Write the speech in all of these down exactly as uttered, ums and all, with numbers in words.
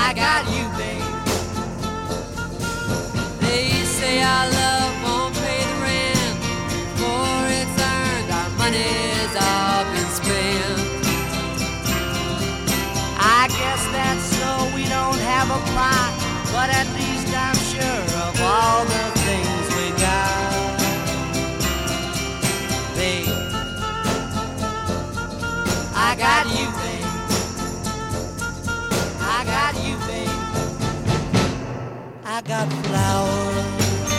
I got you, babe. They say our love won't pay the rent, for it's earned, our money's all been spent. I guess that's so we don't have a plot, but at least I'm sure of all the things we got. Babe, I got you, babe. I got you, babe. I got flowers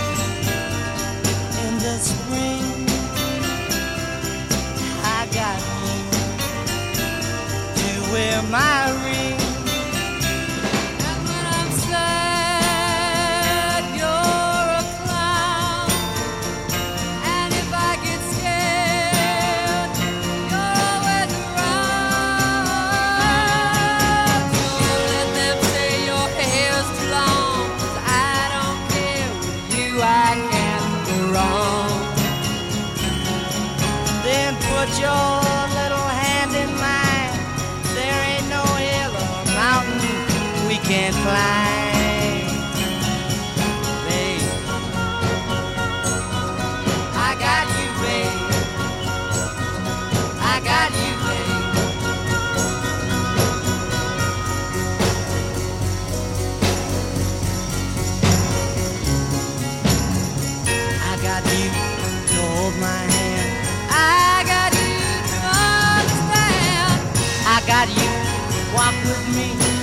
in the spring. I got you to wear my ring. And when I'm sad, you're a clown. And if I get scared, you're always around. Don't let them say your hair's too long, 'cause I don't care. With you I can't go wrong. Then put your little hand in mine. There ain't no hill or mountain we can't climb. Babe, I got you, babe. I got you, babe. I got you to hold my hand. I got you to understand. I got you to walk with me.